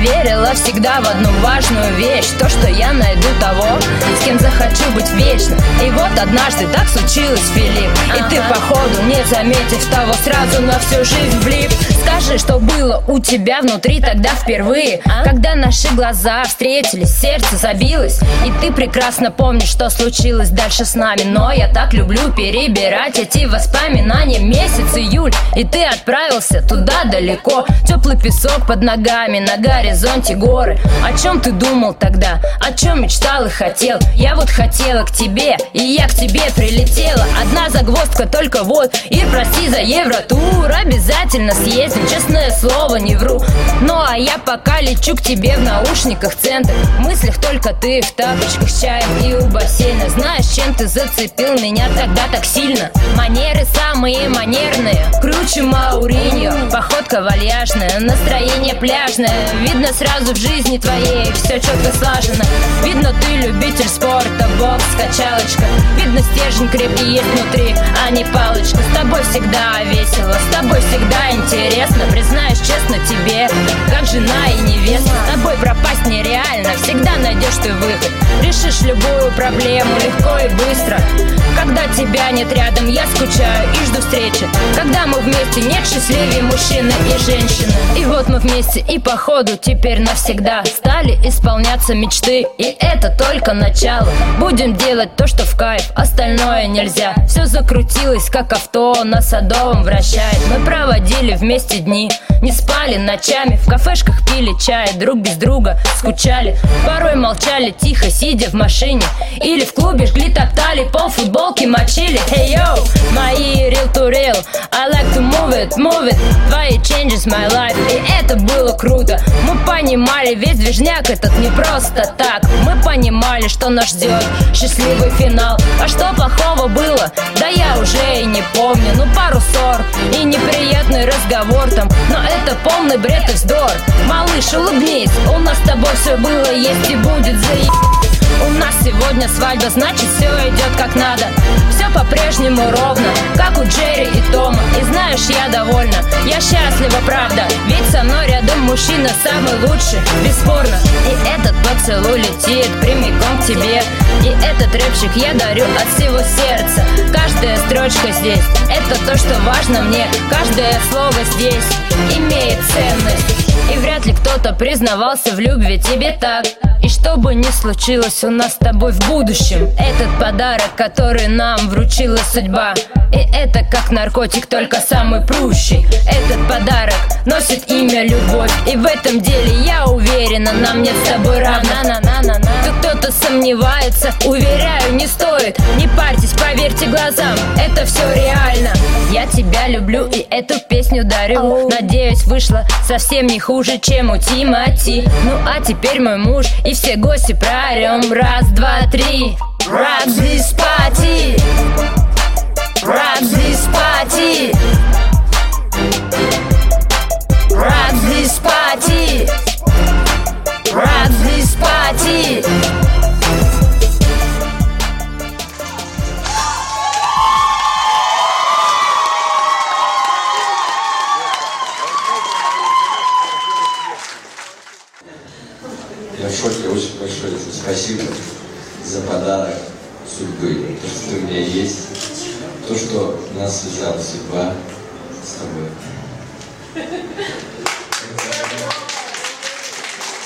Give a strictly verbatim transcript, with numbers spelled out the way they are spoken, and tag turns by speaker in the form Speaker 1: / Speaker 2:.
Speaker 1: верила всегда в одну важную вещь: то, что я найду того, с кем захочу быть вечно. И вот однажды так случилось, Филипп, и ага. ты, походу, не заметив того, сразу на всю жизнь влип. Скажи, что было у тебя внутри тогда впервые, а? Когда наши глаза встретились, сердце забилось, и ты прекрасно помнишь, что случилось дальше с нами. Но я так люблю перебирать эти воспоминания. Месяц июль, и ты отправился туда далеко. Теплый песок под ногами, на горизонте горы. О чем ты думал тогда? О чем мечтал и хотел? Я вот хотела к тебе, и я к тебе прилетела. Одна загвоздка только вот: Ир, прости за евротур. Обязательно съездим, честное слово, не вру. Ну а я пока лечу к тебе в наушниках центр. В мыслях только ты в тапочках с чаем и у бассейна. Знаешь, чем ты зацепил меня тогда так сильно? Манеры самые манерные, круче Мауриньо. Походка вальяжная, настроение пляжное. Видно сразу в жизни твоей все четко слажено. Видно, ты любитель спорта, бокс, качалочка. Видно, стержень крепкий есть внутри, а не палочка. С тобой всегда весело, с тобой всегда интересно. Признаюсь честно тебе, как жена и невеста. С тобой пропасть нереально, всегда найдешь ты выход. Решишь любую проблему легко и быстро. Когда тебя нет рядом, я скучаю и жду встречи. Когда мы вместе, нет счастливее мужчины и женщины. И вот мы вместе, и походу теперь навсегда стали исполняться мечты. И это только начало. Будем делать то, что в кайф, остальное нельзя. Все закрутилось, как авто на Садовом вращает. Мы проводили вместе дни, не спали ночами, в кафешках пили чай, друг без друга скучали. Порой молчали тихо, сидя в машине, или в клубе жгли, топтали, пол футболки мочили. Hey yo, мои real to real, I like to move it, move it. Твои changes my life, и это было круто. Мы понимали, весь движняк этот не просто так. Мы понимали, что нас ждет счастливый финал. А что плохого было? Да я уже и не помню. Ну пару ссор и неприятный разговор там, но это полный бред и вздор. Малыш, улыбнись, у нас с тобой все было, есть и будет, заеб... У нас сегодня свадьба, значит все идет как надо. Все по-прежнему ровно, как у Джерри и Тома. И знаешь, я довольна, я счастлива, правда. Ведь со мной рядом мужчина самый лучший, бесспорно. И этот поцелуй летит прямиком к тебе. И этот рэпчик я дарю от всего сердца. Каждая строчка здесь, это то, что важно мне. Каждое слово здесь имеет ценность. И вряд ли кто-то признавался в любви тебе так. И что бы ни случилось у нас с тобой в будущем, этот подарок, который нам вручила судьба. И это как наркотик, только самый прущий. Этот подарок носит имя любовь. И в этом деле я уверена, нам нет с тобой равна. на на на на Кто-то сомневается, уверяю, не стоит. Не парьтесь, поверьте глазам, это все реально. Я тебя люблю и эту песню дарю. Надеюсь, вышло совсем не хуже, чем у Тимати. Ну а теперь мой муж и все гости проорем. Раз, два, три. Rock this party, rock this party, rock this party, rock this party.
Speaker 2: Я в шоке, очень большое спасибо за подарок судьбы. То, что ты у меня есть, то, что нас связала судьба с тобой.